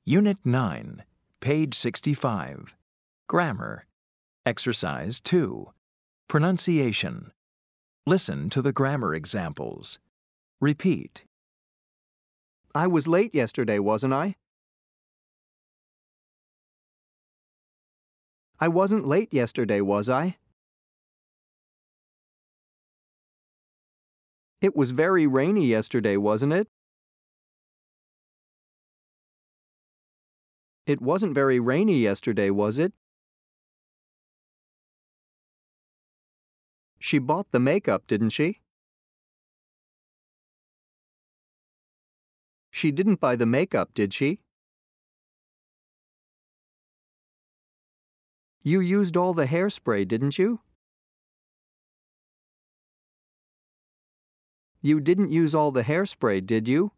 Unit 9, page 65. Grammar. Exercise 2. Pronunciation. Listen to the grammar examples. Repeat. I was late yesterday, wasn't I? I wasn't late yesterday, was I? It was very rainy yesterday, wasn't it? It wasn't very rainy yesterday, was it? She bought the makeup, didn't she? She didn't buy the makeup, did she? You used all the hairspray, didn't you? You didn't use all the hairspray, did you?